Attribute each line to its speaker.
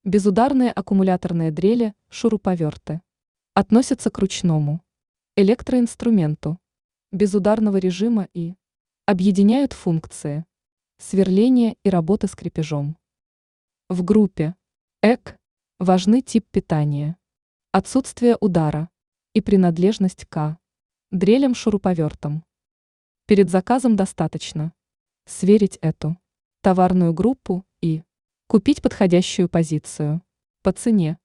Speaker 1: Безударные аккумуляторные дрели, шуруповерты. Относятся к ручному электроинструменту безударного режима и объединяют функции сверления и работы с крепежом. В группе ЭК важны тип питания, отсутствие удара и принадлежность к дрелям-шуруповертам. Перед заказом достаточно сверить эту товарную группу и купить подходящую позицию по цене.